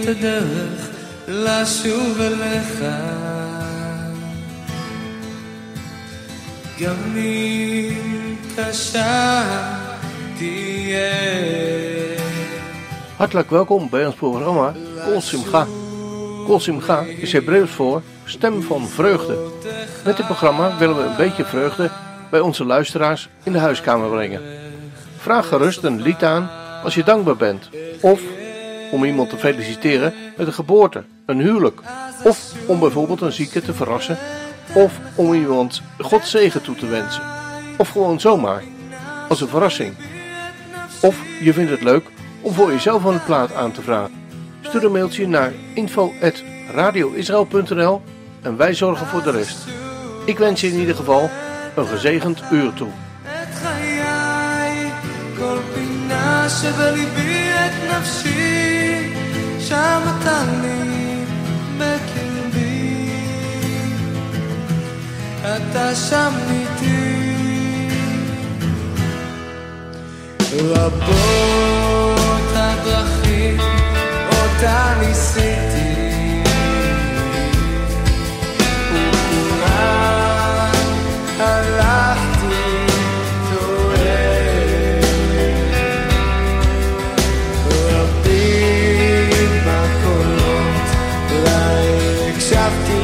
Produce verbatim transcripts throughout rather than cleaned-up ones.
הדרך לשוב אליך, גם אם קשה תהיה. Hartelijk welkom bij ons programma Kol Simcha. Kol Simcha is Hebreeuws voor stem van vreugde. Met dit programma willen we een beetje vreugde bij onze luisteraars in de huiskamer brengen. Vraag gerust een lied aan als je dankbaar bent. Of om iemand te feliciteren met een geboorte, een huwelijk. Of om bijvoorbeeld een zieke te verrassen. Of om iemand Gods zegen toe te wensen. Of gewoon zomaar, als een verrassing. Of je vindt het leuk om voor jezelf een plaat aan te vragen. Stuur een mailtje naar info at radioisrael punt n l en wij zorgen voor de rest. Ik wens je in ieder geval een gezegend uur toe. אתה שם איתי רבות הדרכים אותה ניסיתי וכולן הלכתי טועה רבים בקולות אולי הקשבתי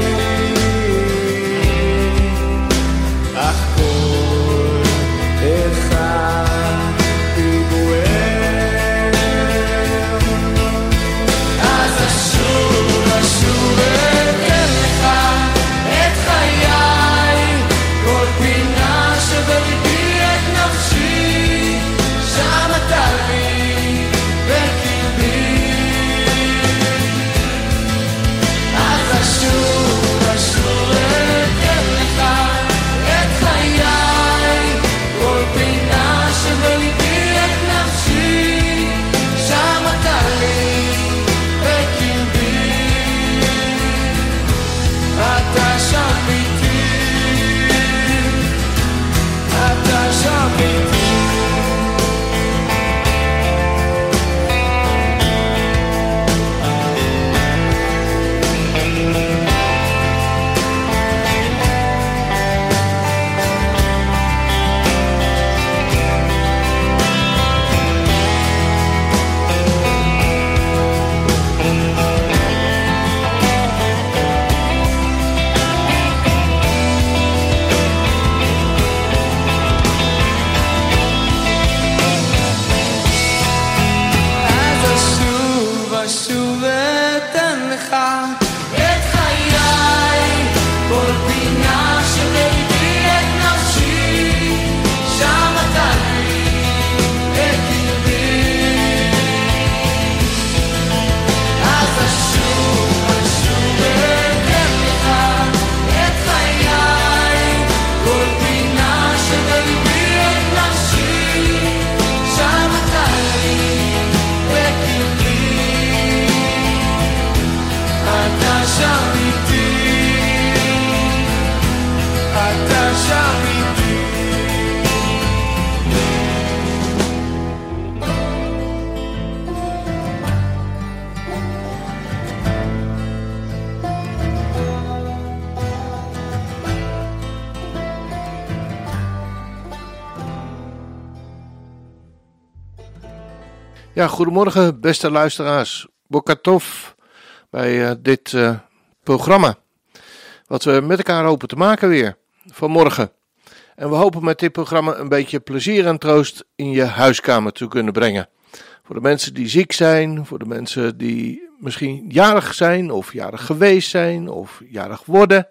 Ja, goedemorgen beste luisteraars. Boker tov bij uh, dit uh, programma. Wat we met elkaar hopen te maken weer vanmorgen. En we hopen met dit programma een beetje plezier en troost in je huiskamer te kunnen brengen. Voor de mensen die ziek zijn, voor de mensen die misschien jarig zijn of jarig geweest zijn of jarig worden.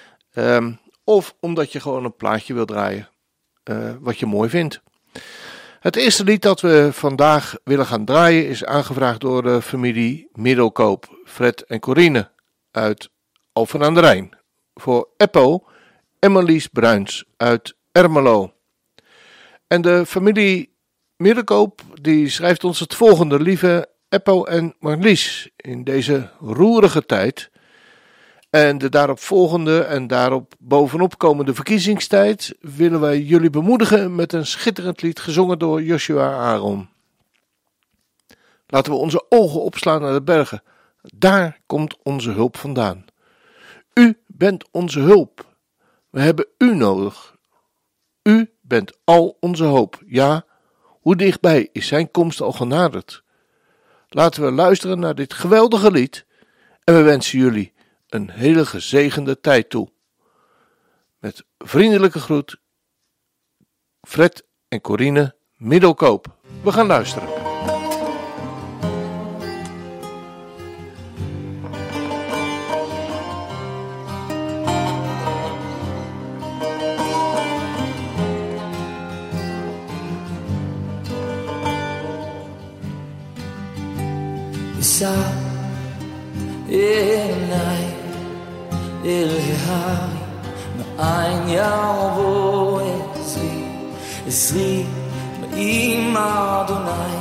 Um, of omdat je gewoon een plaatje wil draaien uh, wat je mooi vindt. Het eerste lied dat we vandaag willen gaan draaien is aangevraagd door de familie Middelkoop, Fred en Corine uit Alphen aan de Rijn. Voor Eppo en Marlies Bruins uit Ermelo. En de familie Middelkoop die schrijft ons het volgende: lieve Eppo en Marlies, in deze roerige tijd en de daarop volgende en daarop bovenop komende verkiezingstijd willen wij jullie bemoedigen met een schitterend lied gezongen door Joshua Aaron. Laten we onze ogen opslaan naar de bergen. Daar komt onze hulp vandaan. U bent onze hulp. We hebben u nodig. U bent al onze hoop. Ja, hoe dichtbij is zijn komst al genaderd. Laten we luisteren naar dit geweldige lied en we wensen jullie een hele gezegende tijd toe. Met vriendelijke groet, Fred en Corine Middelkoop. We gaan luisteren. Sa elnai el hai ma'ain yavo ezri ezri ma'im Adonai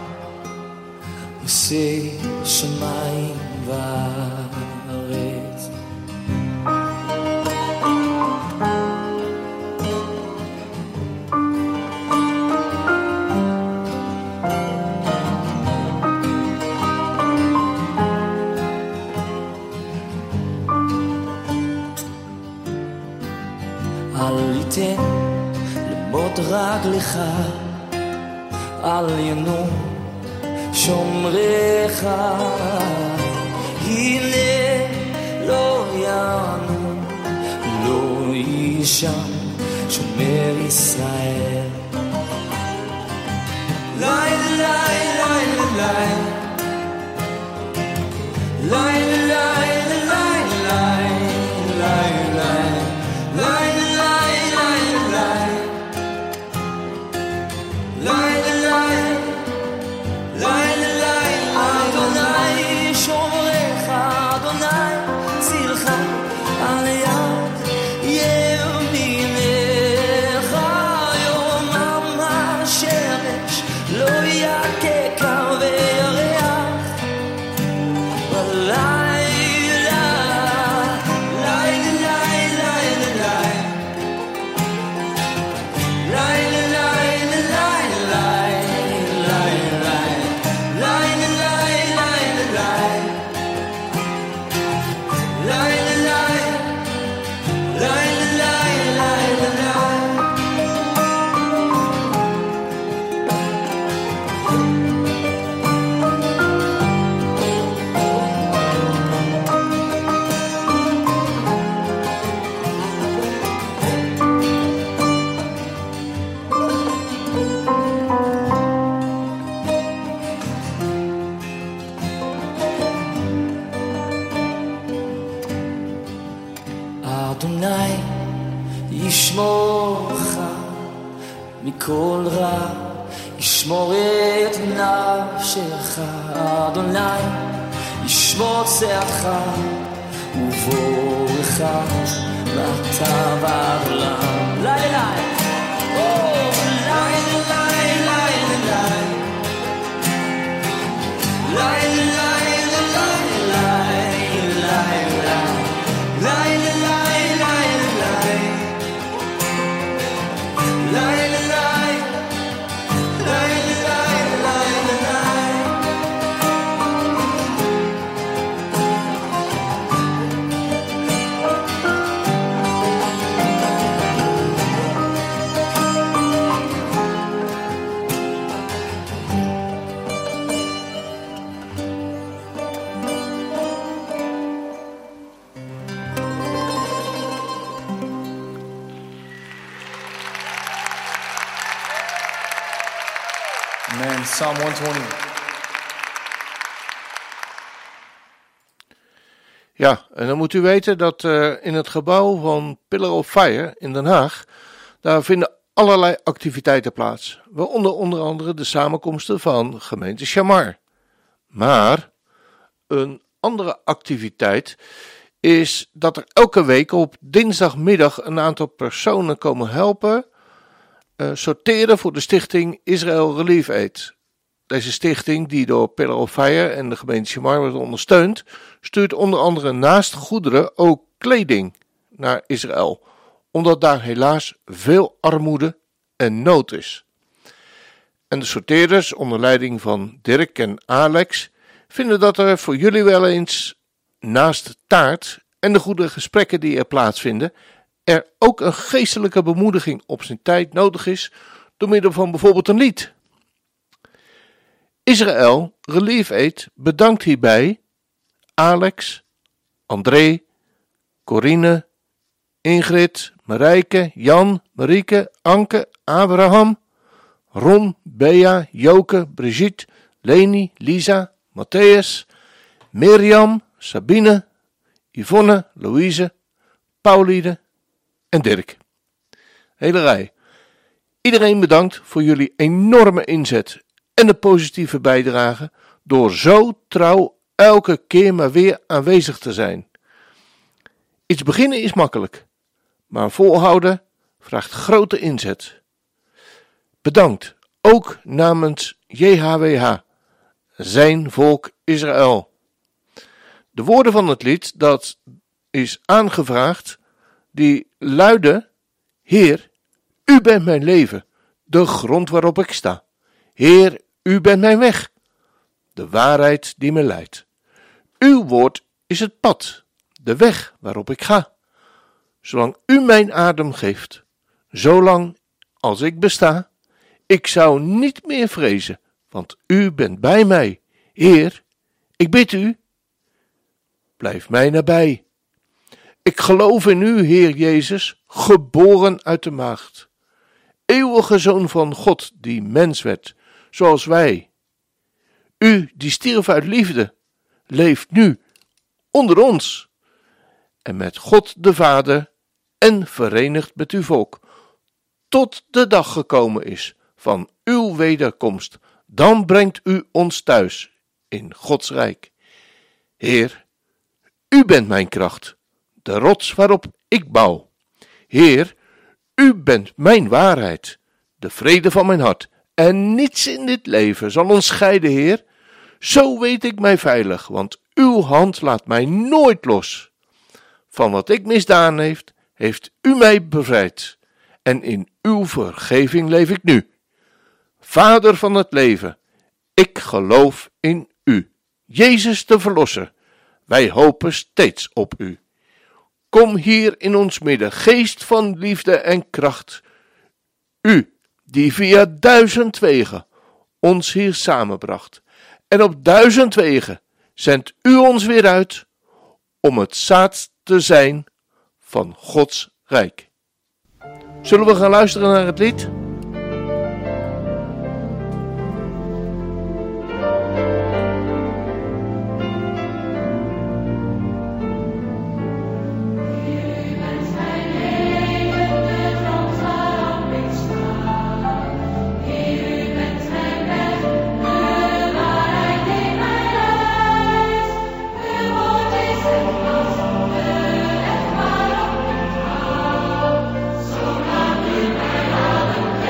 usei shamayim va'aretz. אל ייתן למות רגלך, אל ינום שומריך, הנה לא ינום, לא יישן שומר ישראל. לילה לילה לילה לילה לילה לילה אדוני ישמורך מכל רע, ישמור את נפשך. אדוני ישמור צאתך ובואך מעתה ועד עולם. לילה לילה לילה לילה Psalm honderdtwintig. Ja, en dan moet u weten dat uh, in het gebouw van Pillar of Fire in Den Haag, daar vinden allerlei activiteiten plaats. Waaronder onder andere de samenkomsten van gemeente Shamar. Maar een andere activiteit is dat er elke week op dinsdagmiddag een aantal personen komen helpen uh, sorteren voor de stichting Israel Relief Aid. Deze stichting, die door Pillar of Fire en de gemeente Shamar wordt ondersteund, stuurt onder andere naast goederen ook kleding naar Israël, omdat daar helaas veel armoede en nood is. En de sorteerders, onder leiding van Dirk en Alex, vinden dat er voor jullie wel eens, naast taart en de goede gesprekken die er plaatsvinden, er ook een geestelijke bemoediging op zijn tijd nodig is door middel van bijvoorbeeld een lied. Israël Relief Aid bedankt hierbij Alex, André, Corine, Ingrid, Marijke, Jan, Marieke, Anke, Abraham, Ron, Bea, Joke, Brigitte, Leni, Lisa, Matthäus, Mirjam, Sabine, Yvonne, Louise, Pauline en Dirk. Hele rij. Iedereen bedankt voor jullie enorme inzet en de positieve bijdrage door zo trouw elke keer maar weer aanwezig te zijn. Iets beginnen is makkelijk, maar volhouden vraagt grote inzet. Bedankt, ook namens J H W H, zijn volk Israël. De woorden van het lied dat is aangevraagd, die luiden: Heer, u bent mijn leven, de grond waarop ik sta. Heer, u bent mijn weg, de waarheid die me leidt. Uw woord is het pad, de weg waarop ik ga. Zolang u mijn adem geeft, zolang als ik besta, ik zou niet meer vrezen, want u bent bij mij. Heer, ik bid u, blijf mij nabij. Ik geloof in u, Heer Jezus, geboren uit de maagd. Eeuwige Zoon van God, die mens werd, zoals wij. U, die stierf uit liefde, leeft nu onder ons en met God de Vader en verenigd met uw volk, tot de dag gekomen is van uw wederkomst. Dan brengt u ons thuis in Gods rijk. Heer, u bent mijn kracht, de rots waarop ik bouw. Heer, u bent mijn waarheid, de vrede van mijn hart. En niets in dit leven zal ons scheiden, Heer. Zo weet ik mij veilig, want uw hand laat mij nooit los. Van wat ik misdaan heeft, heeft u mij bevrijd. En in uw vergeving leef ik nu. Vader van het leven, ik geloof in u. Jezus de Verlosser, wij hopen steeds op u. Kom hier in ons midden, geest van liefde en kracht. U, die via duizend wegen ons hier samenbracht. En op duizend wegen zendt u ons weer uit om het zaad te zijn van Gods rijk. Zullen we gaan luisteren naar het lied? Zolang u mij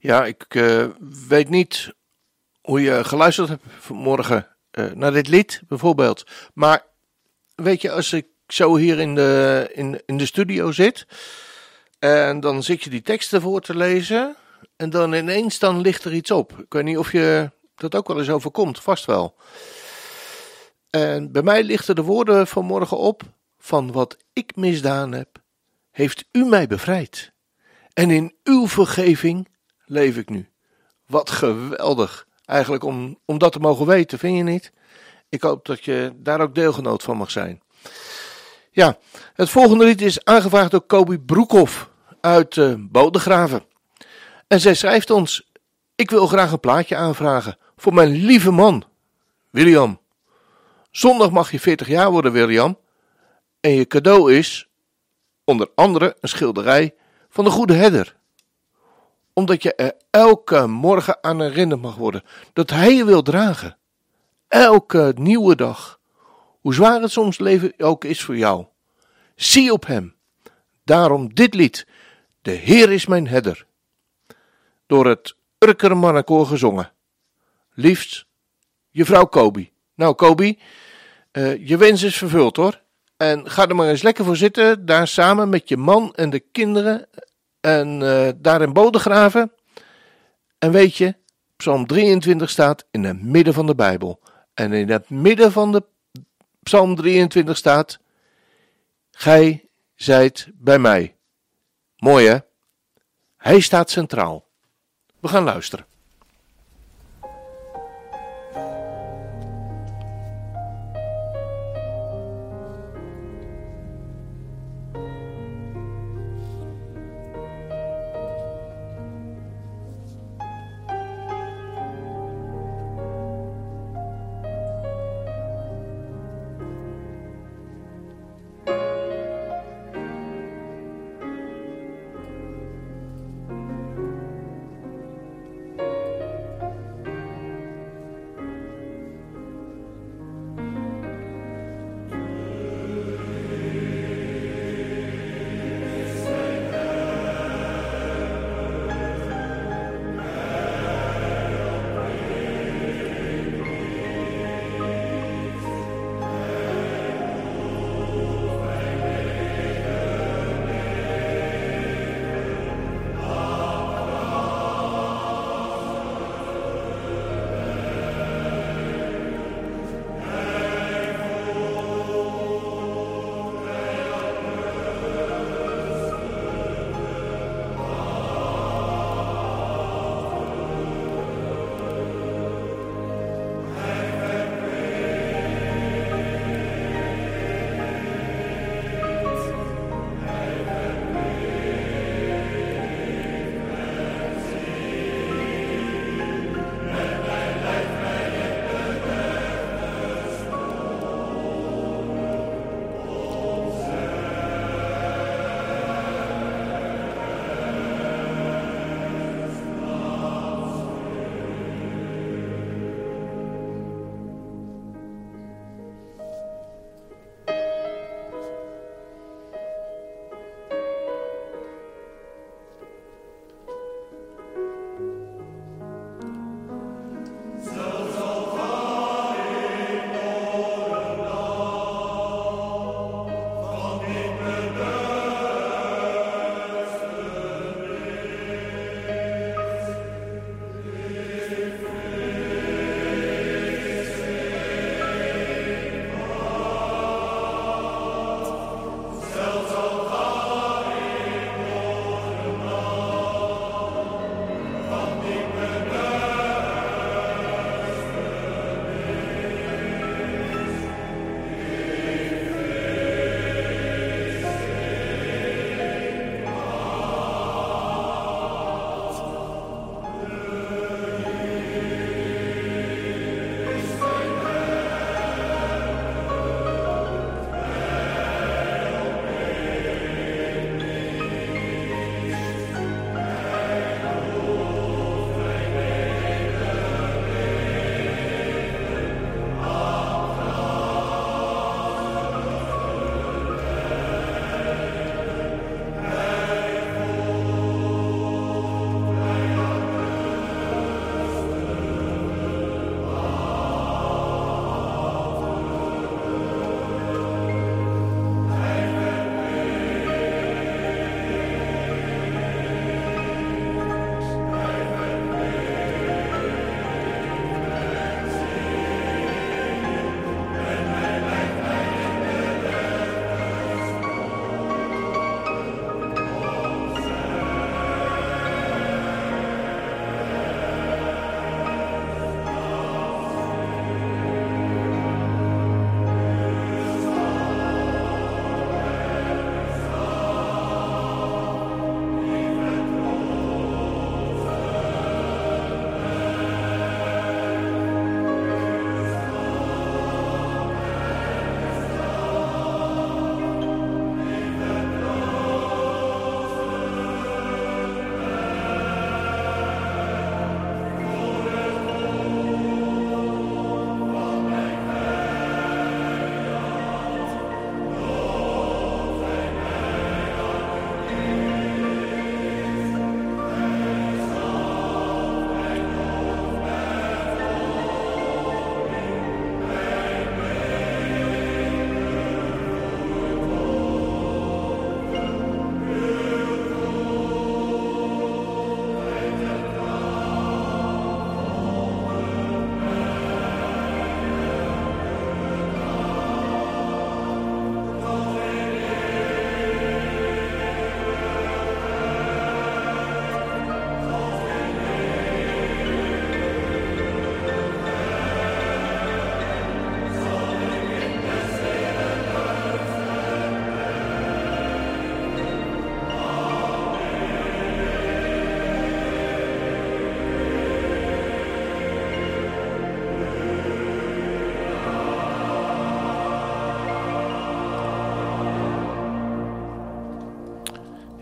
Ja, ik uh, weet niet hoe je geluisterd hebt vanmorgen uh, naar dit lied bijvoorbeeld. Maar weet je, als ik zo hier in de, in, in de studio zit en dan zit je die teksten voor te lezen en dan ineens dan ligt er iets op. Ik weet niet of je dat ook wel eens overkomt, vast wel. En bij mij lichten de woorden vanmorgen op: van wat ik misdaan heb, heeft u mij bevrijd. En in uw vergeving leef ik nu. Wat geweldig, eigenlijk om, om dat te mogen weten, vind je niet? Ik hoop dat je daar ook deelgenoot van mag zijn. Ja, het volgende lied is aangevraagd door Kobi Broekhoff uit uh, Bodegraven. En zij schrijft ons: ik wil graag een plaatje aanvragen voor mijn lieve man, William. Zondag mag je veertig jaar worden, William. En je cadeau is onder andere een schilderij van de Goede Herder. Omdat je er elke morgen aan herinnerd mag worden dat hij je wil dragen. Elke nieuwe dag. Hoe zwaar het soms leven ook is voor jou. Zie op hem. Daarom dit lied. De Heer is mijn herder. Door het Urker Mannenkoor gezongen. Liefst, je vrouw Kobi. Nou Kobi, uh, je wens is vervuld hoor. En ga er maar eens lekker voor zitten. Daar samen met je man en de kinderen. En uh, daar in Bodegraven. En weet je, Psalm drieëntwintig staat in het midden van de Bijbel. En in het midden van de Psalm drieëntwintig staat: gij zijt bij mij. Mooi hè? Hij staat centraal. We gaan luisteren.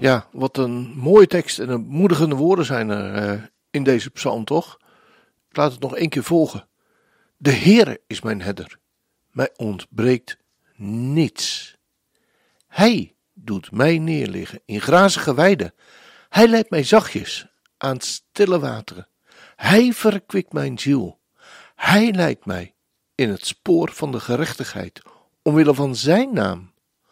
Ja, wat een mooie tekst en een moedigende woorden zijn er uh, in deze psalm, toch? Ik laat het nog één keer volgen. De Heere is mijn herder. Mij ontbreekt niets. Hij doet mij neerliggen in grazige weiden. Hij leidt mij zachtjes aan stille wateren. Hij verkwikt mijn ziel. Hij leidt mij in het spoor van de gerechtigheid, omwille van zijn naam.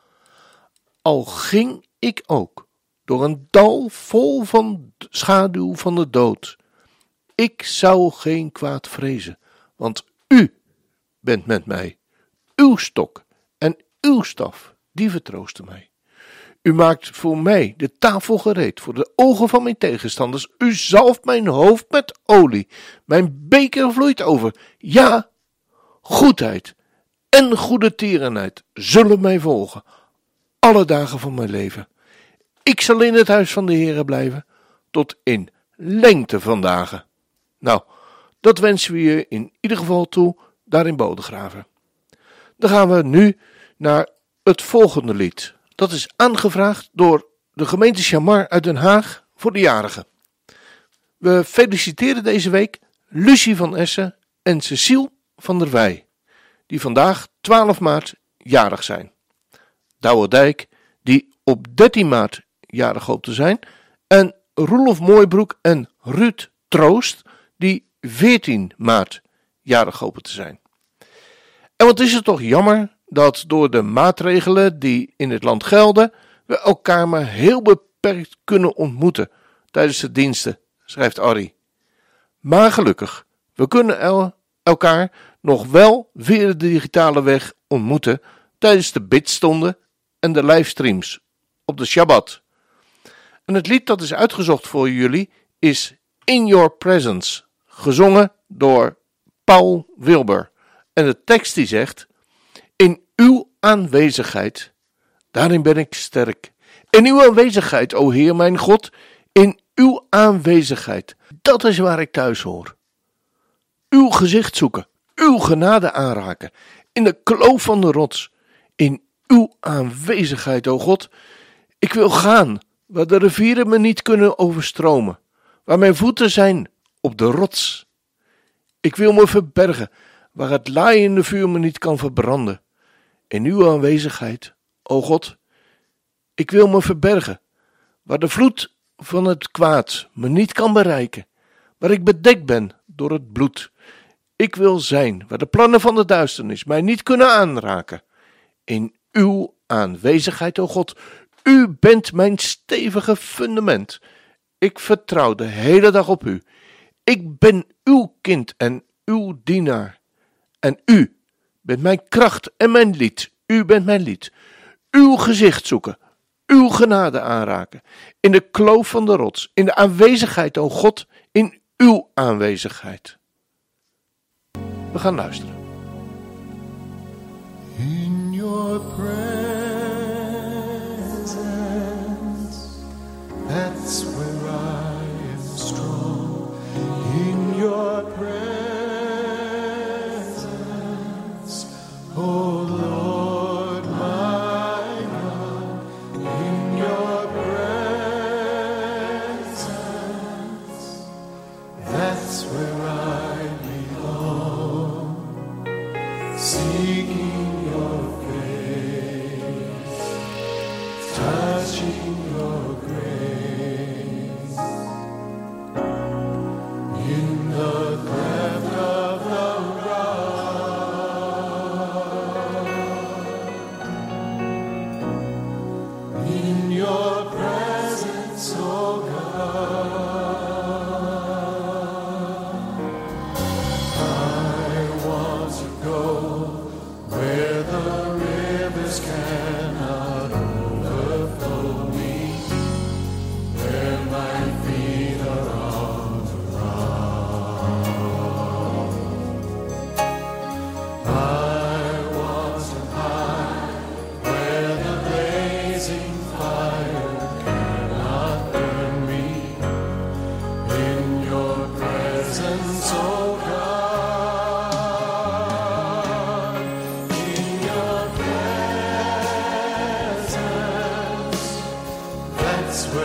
Al ging ik ook door een dal vol van schaduw van de dood, ik zou geen kwaad vrezen, want u bent met mij. Uw stok en uw staf, die vertroosten mij. U maakt voor mij de tafel gereed voor de ogen van mijn tegenstanders. U zalft mijn hoofd met olie. Mijn beker vloeit over. Ja, goedheid en goede tierenheid zullen mij volgen alle dagen van mijn leven. Ik zal in het huis van de Heere blijven tot in lengte van dagen. Nou, dat wensen we je in ieder geval toe daar in Bodegraven. Dan gaan we nu naar het volgende lied. Dat is aangevraagd door de gemeente Chamar uit Den Haag voor de jarigen. We feliciteren deze week Lucie van Essen en Cecile van der Wij, die vandaag twaalf maart jarig zijn. Douwerdijk, die op dertien maart jarig hoopt te zijn, en Roelof Mooibroek en Ruud Troost, die veertien maart jarig hopen te zijn. En wat is het toch jammer dat door de maatregelen die in het land gelden, we elkaar maar heel beperkt kunnen ontmoeten tijdens de diensten, schrijft Arrie. Maar gelukkig, we kunnen el- elkaar nog wel via de digitale weg ontmoeten tijdens de bidstonden en de livestreams op de Shabbat. En het lied dat is uitgezocht voor jullie is In Your Presence, gezongen door Paul Wilber. En de tekst die zegt: in uw aanwezigheid, daarin ben ik sterk. In uw aanwezigheid, o Heer mijn God, in uw aanwezigheid, dat is waar ik thuis hoor. Uw gezicht zoeken, uw genade aanraken, in de kloof van de rots, in uw aanwezigheid, o God. Ik wil gaan waar de rivieren me niet kunnen overstromen, waar mijn voeten zijn op de rots. Ik wil me verbergen waar het laaiende vuur me niet kan verbranden. In uw aanwezigheid, o God, ik wil me verbergen waar de vloed van het kwaad me niet kan bereiken, waar ik bedekt ben door het bloed. Ik wil zijn waar de plannen van de duisternis mij niet kunnen aanraken. In uw aanwezigheid, o God, u bent mijn stevige fundament. Ik vertrouw de hele dag op u. Ik ben uw kind en uw dienaar. En u bent mijn kracht en mijn lied. U bent mijn lied. Uw gezicht zoeken, uw genade aanraken. In de kloof van de rots, in de aanwezigheid, o God, in uw aanwezigheid. We gaan luisteren. In your presence, that's where I am strong. In your presence, oh Lord my God. In your presence, that's where I belong. Seeking your face, touching your grace.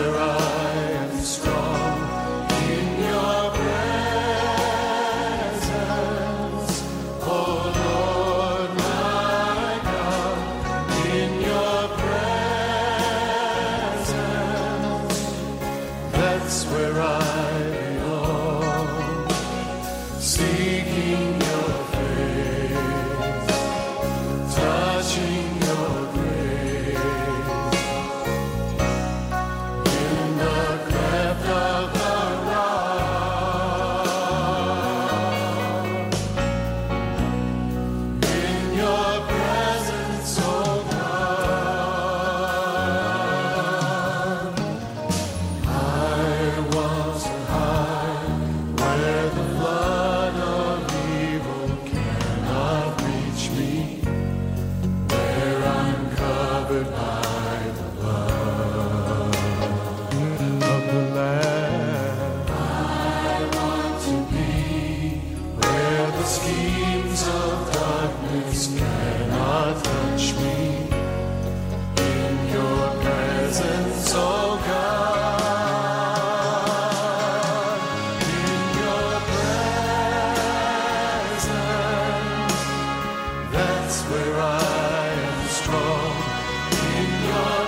where I am strong in your presence, oh Lord my God, in your presence, that's where I belong, seeking your face, touching your grace, in the cleft of the rock, in your presence, oh God. I want to hide where the flood of evil cannot reach me, where I'm covered by the blood of the Lamb. I want to be where the schemes of darkness cannot touch me, in your presence, oh God, in your presence, that's where I am strong, in your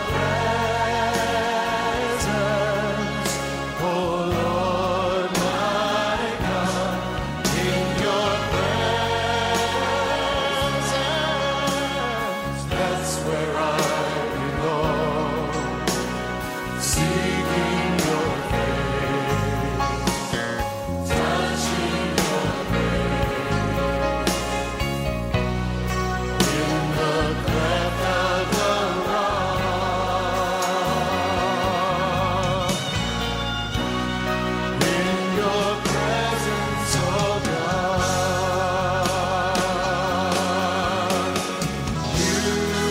presence, oh Lord my God, in your presence, that's where I belong, seeking your face, touching your grace, in the cleft of the rock, in your presence, oh God. You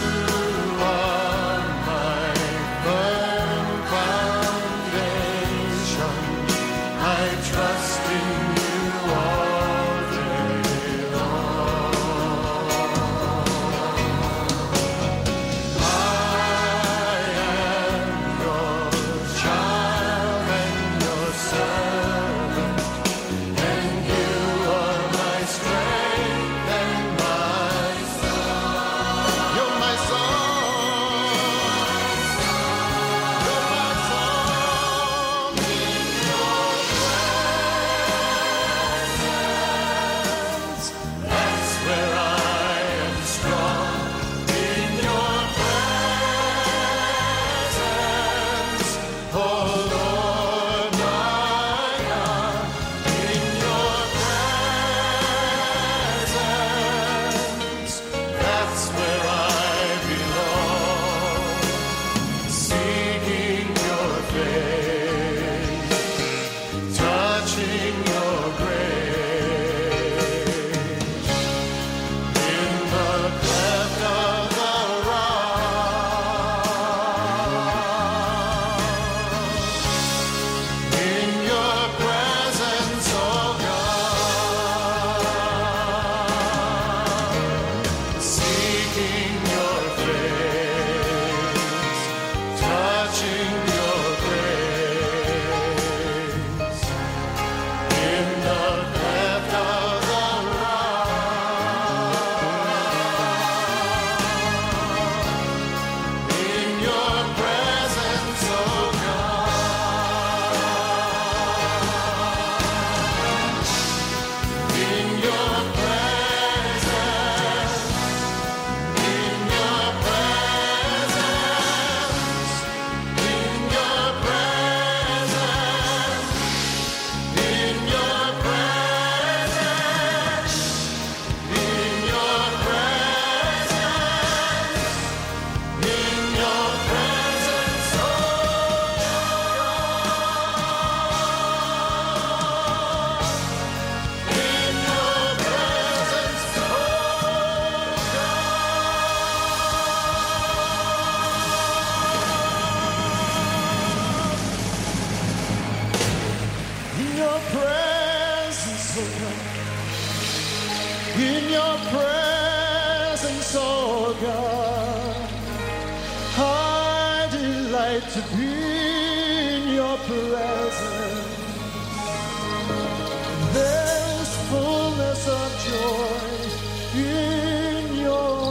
are my firm foundation. I trust in you all day long. I am your child and your servant, and you are my strength and my song. You're my song. You're my song. In your presence, that's where I am strong. In your presence, oh Lord my God, in your presence, that's where I belong, seeking your face, touching your grace, in the cleft of the rock, in your presence, oh God, seeking your face, touching your grace, in the cleft of the rock, in your presence, oh God, in your presence, in your presence, in your presence, in your presence, in your presence, in your presence, oh God, in your presence, oh in your presence, oh God, in your presence, oh God, I delight to be presence. There's fullness of joy in your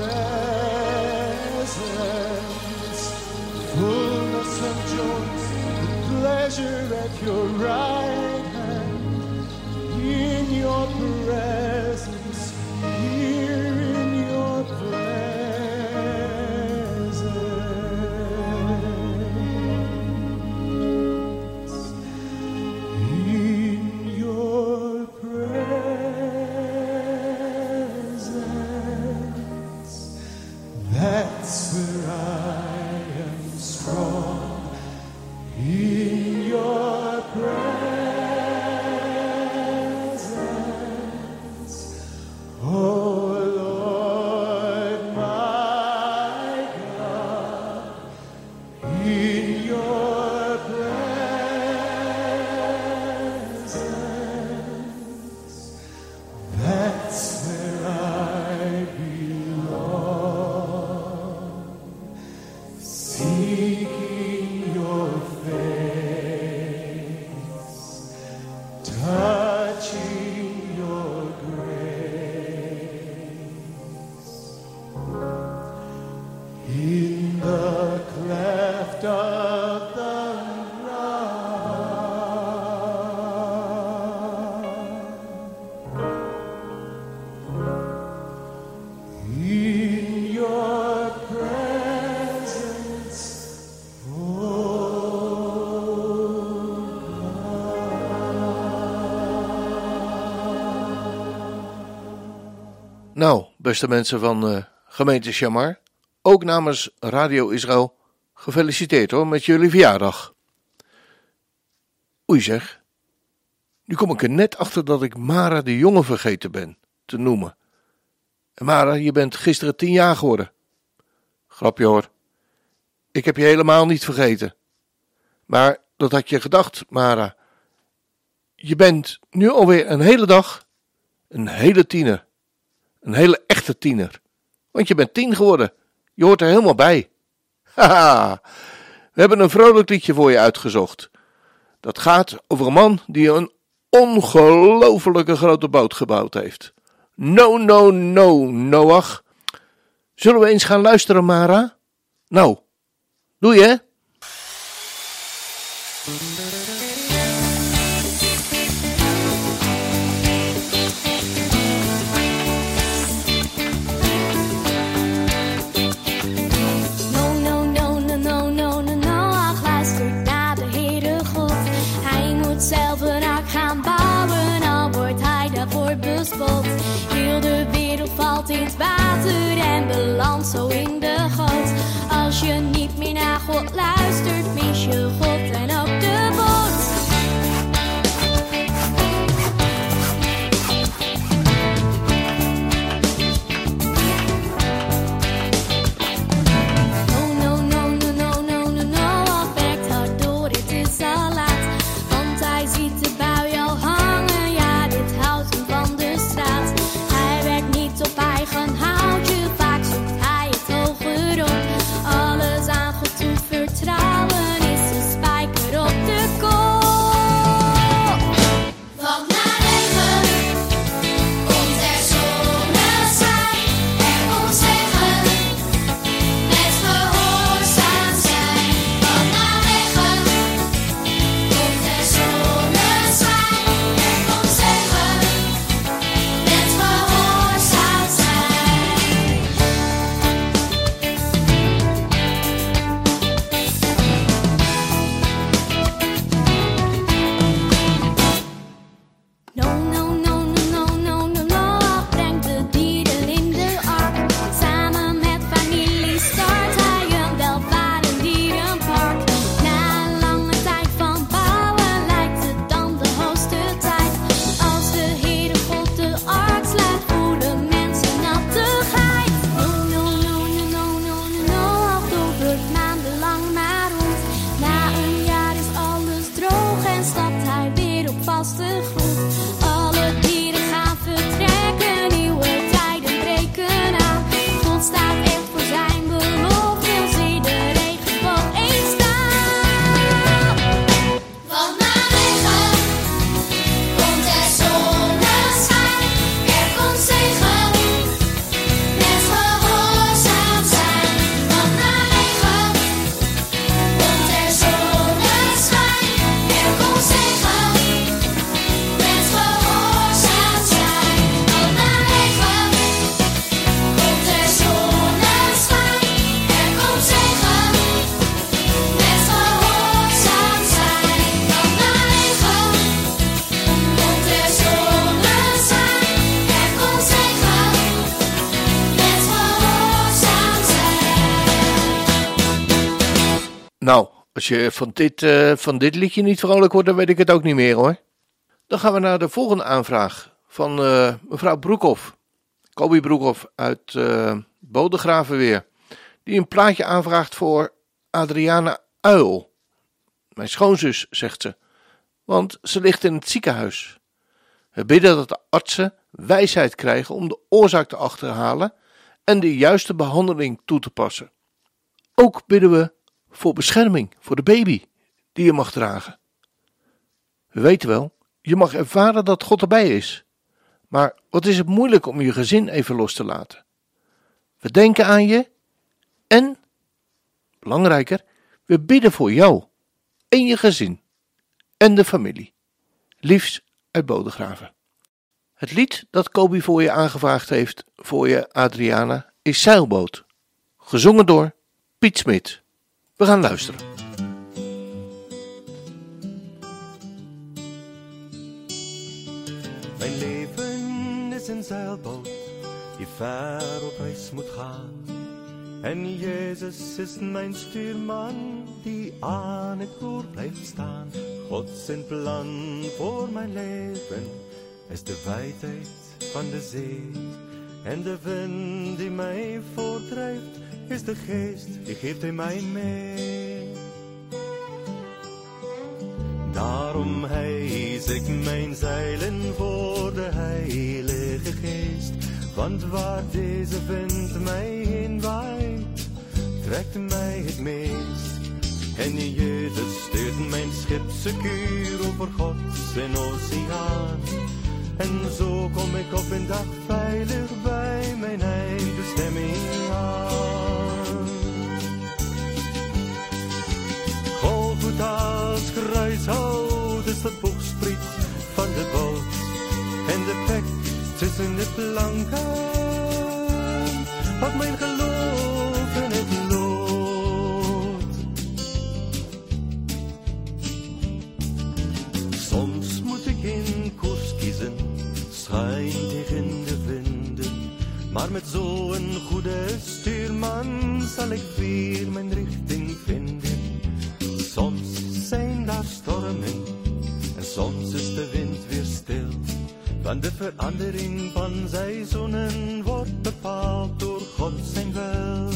presence. Fullness of joy, pleasure at your right hand. In your presence, here in your presence. In your presence, that's where I am strong. In your presence, oh Lord my God, in your presence, that's where I belong. Seeking your face, touching your grace. In the cleft of the rock, in your presence, Nou, beste mensen van uh, gemeente Shamar, ook namens Radio Israël, gefeliciteerd hoor met jullie verjaardag. Oei zeg, nu kom ik er net achter dat ik Mara de Jonge vergeten ben te noemen. En Mara, je bent gisteren tien jaar geworden. Grapje hoor, ik heb je helemaal niet vergeten. Maar dat had je gedacht, Mara. Je bent nu alweer een hele dag een hele tiener. Een hele echte tiener. Want je bent tien geworden. Je hoort er helemaal bij. Haha. We hebben een vrolijk liedje voor je uitgezocht. Dat gaat over een man die een ongelofelijke grote boot gebouwd heeft. No, no, no, Noach. Zullen we eens gaan luisteren, Mara? Nou, doe je? Heel de wereld valt in het water en belandt zo in de goot. Als je niet meer naar God luistert, mis je God en ook de boot. No, no, no, no, no, no, no, no, al werkt hard door, het is al laat. Want hij ziet de bui al hangen, ja, dit houdt hem van de straat. Hij werkt niet op eigen houtje, vaak zoekt hij het hoger op. Alles aan God toe vertrouwen is de spijker op de kop. Want na regen komt er zonneschijn. Er komt zegen met gehoorzaam zijn. Want na regen komt er zonneschijn. Er komt zegen met gehoorzaam zijn. No, no, no, no, no, no, no, Ach, brengt de dieren in de ark. Samen met familie start hij een welvarend dierenpark. Na een lange tijd van bouwen lijkt het dan de hoogste tijd. Als de Heere God de ark sluit, voelen mensen nattigheid. No, no, no, no, no, no, no, no, Ach, dovert maandenlang maar rond. Na een jaar is alles droog en stapt hij weer op vaste grond. Alle dieren gaan vertrekken, nieuwe tijden breken aan. God staat echt voor zijn belofte, zie de regenboog eens staan. Nou, als je van dit, uh, van dit liedje niet vrolijk wordt, dan weet ik het ook niet meer hoor. Dan gaan we naar de volgende aanvraag van uh, mevrouw Broekhoff. Kobi Broekhoff uit uh, Bodegraven weer. Die een plaatje aanvraagt voor Adriana Uil. Mijn schoonzus, zegt ze. Want ze ligt in het ziekenhuis. We bidden dat de artsen wijsheid krijgen om de oorzaak te achterhalen en de juiste behandeling toe te passen. Ook bidden we voor bescherming voor de baby die je mag dragen. We weten wel, je mag ervaren dat God erbij is. Maar wat is het moeilijk om je gezin even los te laten. We denken aan je en, belangrijker, we bidden voor jou en je gezin en de familie. Liefst uit Bodegraven. Het lied dat Kobi voor je aangevraagd heeft, voor je Adriana, is Zeilboot. Gezongen door Piet Smit. We gaan luisteren. Mijn leven is een zeilboot die ver op reis moet gaan. En Jezus is mijn stuurman die aan het roer blijft staan. God zijn plan voor mijn leven is de wijdheid van de zee. En de wind die mij voortdrijft is de geest, die geeft hij mij mee. Daarom hijs ik mijn zeilen voor de Heilige Geest. Want waar deze wind mij heen waait, trekt mij het meest. En Jezus stuurt mijn schip secuur over Gods en oceaan. En zo kom ik op een dag veilig bij mijn eindbestemming aan. Golgotha's kruishout is de bogspriet van de boot. En de pek tussen de planken had mijn geloof in het lood. Soms moet ik in koers kiezen, schuin tegen de winden. Maar met zo'n goede stuurman zal ik weer mijn richting vinden. Soms zijn daar stormen en soms is de wind weer stil. Want de verandering van seizoenen wordt bepaald door God zijn wil.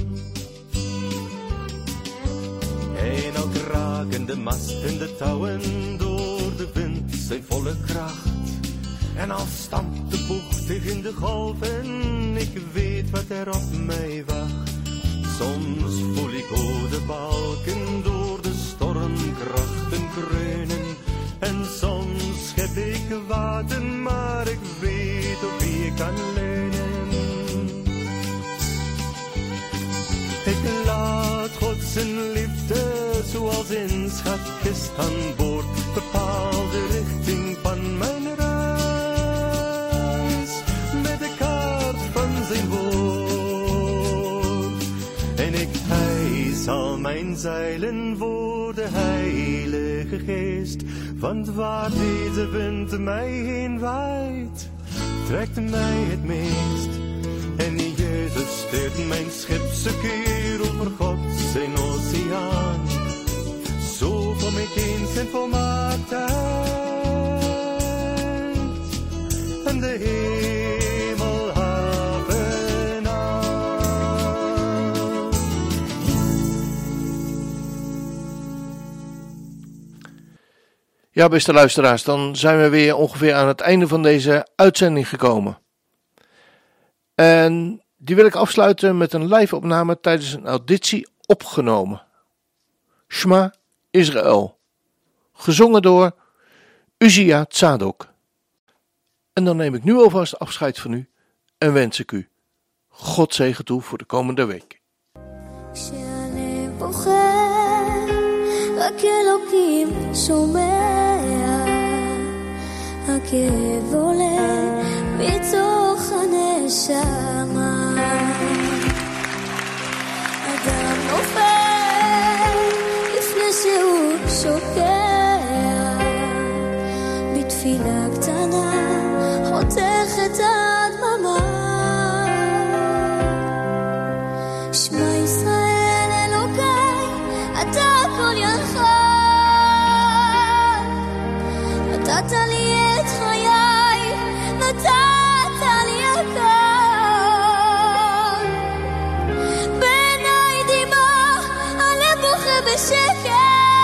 En al kraken de mast en de touwen door de wind zijn volle kracht. En al stampt de boeg tegen de golven, ik weet wat er op mij wacht. Soms voel ik hoe de balken door de stormkrachten kreunen. En soms heb ik water, maar ik weet op wie ik kan leunen. Ik laat God zijn liefde zoals een schatkist aan boord bepaal de richting van mijn reis met de kaart van zijn woord. En ik hijs al mijn zeilen voor de Heilige Geest. Want waar deze wind mij heen waait, trekt mij het meest. En Jezus stuurt mijn schip secuur over Gods zijn oceaan. Zo kom ik eens in volmaaktheid en de hemelhaven aan. Ja, beste luisteraars, dan zijn we weer ongeveer aan het einde van deze uitzending gekomen. En die wil ik afsluiten met een live opname tijdens een auditie opgenomen. Shema Israël, gezongen door Uzia Tzadok. En dan neem ik nu alvast afscheid van u en wens ik u God zegen toe voor de komende week. רק אלוקים שומע, הכאב עולה מתוך הנשמה. אדם נופל לפני שהוא שוקע, בתפילה קטנה חותך את הדממה. שמע ישראל אלוקיי, אתה נתת לי את חיי, נתת לי הכל. בעיניי דמעה, הלב בוכה בשקט,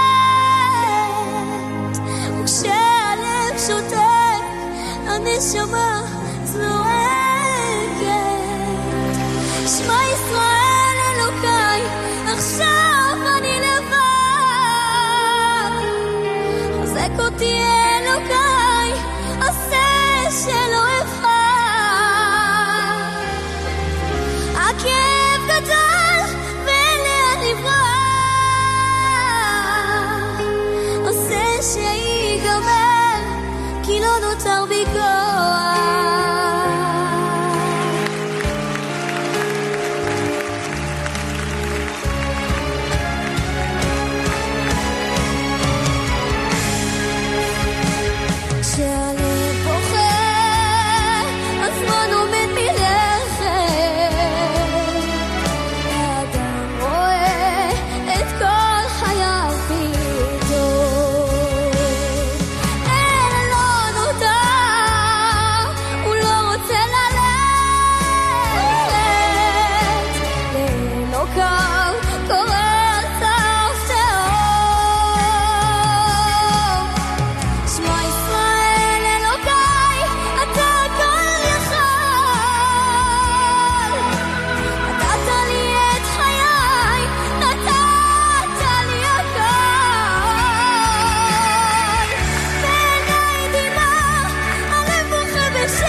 וכשהלב שותק, הנשמה זועקת. שמע ישראל אלוקיי, עכשיו אני לבד. חזק אותי אלוקיי, עשה שלא אבחר. הכאב גדול ואין לאן לברוח. עשה שיגמר, כי לא נותר בי כוח. כשהלב בוכה, הזמן עומד מלכת. האדם רואה את כל חייו פתאום. אין לו נותר, הוא לא רוצה ללכת. לאלוקיו קורא סף תהום. שמע ישראל אלוקיי, אתה כל יכול. נתת לי את חיי, נתת לי הכל. בעיניי דמעה, הלב בוכה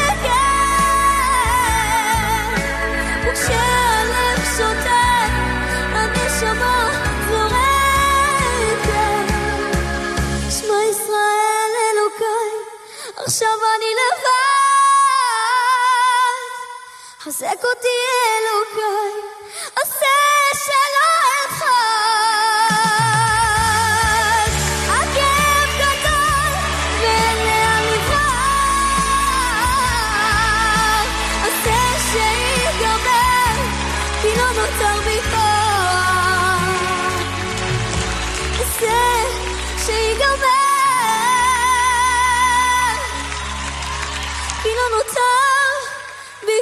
בשקט, וכשהלב שותק, הנשמה זורקת. שמע ישראל אלוקיי, עכשיו אני לבד. חזק אותי אלוקיי, עשה שלא אבחר. הכאב גדול ואין לאן לברוח. עשה שיגמר, כי לא נותר בי כוח. עשה שיגמר, כי לא נותר בי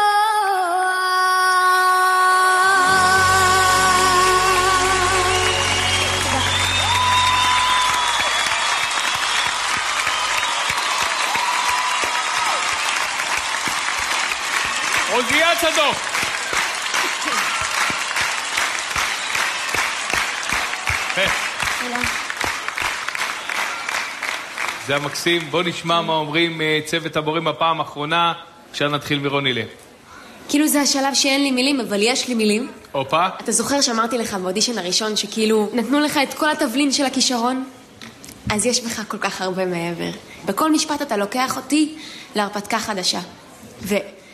עוזיה צדוק. זה המקסים. בוא נשמע מה אומרים אה, צוות הבורים בפעם האחרונה. עכשיו נתחיל מרוני לב. כאילו זה השלב שאין לי מילים, אבל יש לי מילים. הופה. אתה זוכר שאמרתי לך באודישן הראשון שכאילו נתנו לך את כל התבלין של הכישרון? אז יש בך כל כך הרבה מעבר. בכל משפט אתה לוקח אותי להרפתקה חדשה. ו...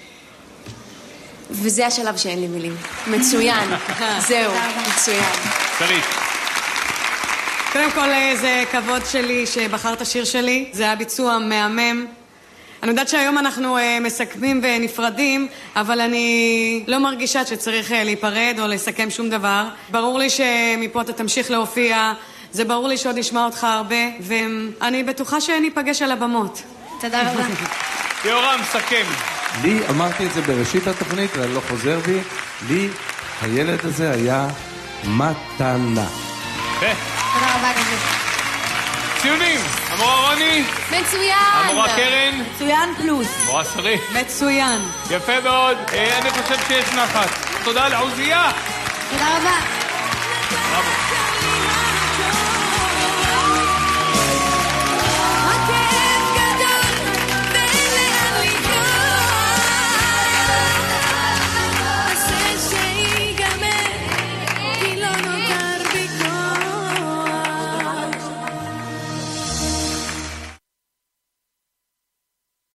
וזה השלב שאין לי מילים. מצוין. זהו, מצוין. שרית. קודם כל זה כבוד שלי שבחרת שיר שלי. זה היה ביצוע מהמם. אני יודעת שהיום אנחנו מסכמים ונפרדים, אבל אני לא מרגישה שצריך להיפרד או לסכם שום דבר. ברור לי שמפה אתה תמשיך להופיע, זה ברור לי שעוד נשמע אותך הרבה, ואני בטוחה שניפגש על הבמות. תודה רבה. יורם, סכם. לי, אמרתי את זה בראשית התוכנית, ואני לא חוזר בי, לי הילד הזה היה מתנה. תודה רבה גבי. ציונים, המורה רוני. מצוין. המורה קרן. מצוין פלוס. המורה שרית. מצוין. יפה מאוד. אני חושב שיש נחת. תודה לעוזיה. תודה רבה. ברavo.